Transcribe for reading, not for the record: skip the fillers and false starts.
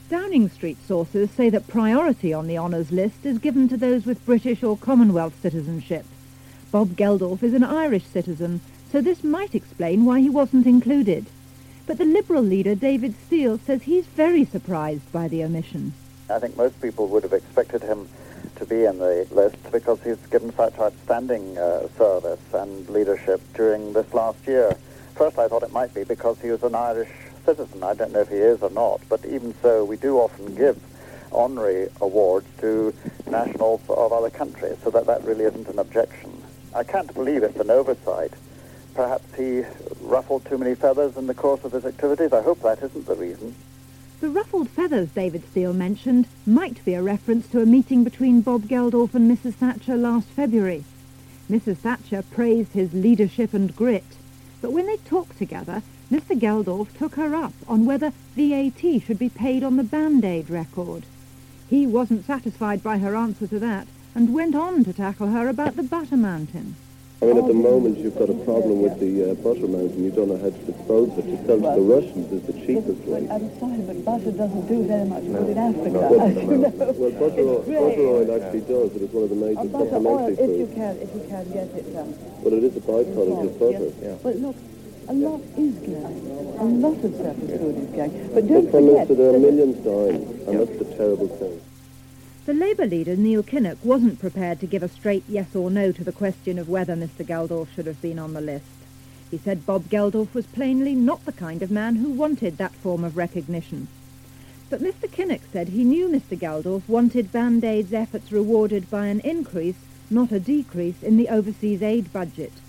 Downing Street sources say that priority on the honours list is given to those with British or Commonwealth citizenship. Bob Geldof is an Irish citizen, so this might explain why he wasn't included. But the Liberal leader, David Steel, says he's very surprised by the omission. I think most people would have expected him to be in the list because he's given such outstanding service and leadership during this last year. First I thought it might be because he was an Irish citizen. I don't know if he is or not, but even so, we do often give honorary awards to nationals of other countries, so that really isn't an objection. I can't believe it's an oversight. Perhaps he ruffled too many feathers in the course of his activities. I hope that isn't the reason. The ruffled feathers David Steel mentioned might be a reference to a meeting between Bob Geldof and Mrs. Thatcher last February. Mrs. Thatcher praised his leadership and grit, but when they talked together, Mr. Geldof took her up on whether VAT should be paid on the Band-Aid record. He wasn't satisfied by her answer to that and went on to tackle her about the butter mountain. I mean, at the moment, you've got a problem with the butter mountain. You don't know how to dispose of it. You sell to the Russians as the cheapest way. I'm sorry, but butter doesn't do very much good in Africa, as you know. Well, butter oil actually does. It is one of the major supplementary foods. If you can get it done. But it is a byproduct of butter. Yes. But look, a lot is going. A lot of surplus food is going. But don't Prime forget... Minister, there are millions dying, and that's the terrible thing. The Labour leader, Neil Kinnock, wasn't prepared to give a straight yes or no to the question of whether Mr. Geldof should have been on the list. He said Bob Geldof was plainly not the kind of man who wanted that form of recognition. But Mr. Kinnock said he knew Mr. Geldof wanted Band-Aid's efforts rewarded by an increase, not a decrease, in the overseas aid budget.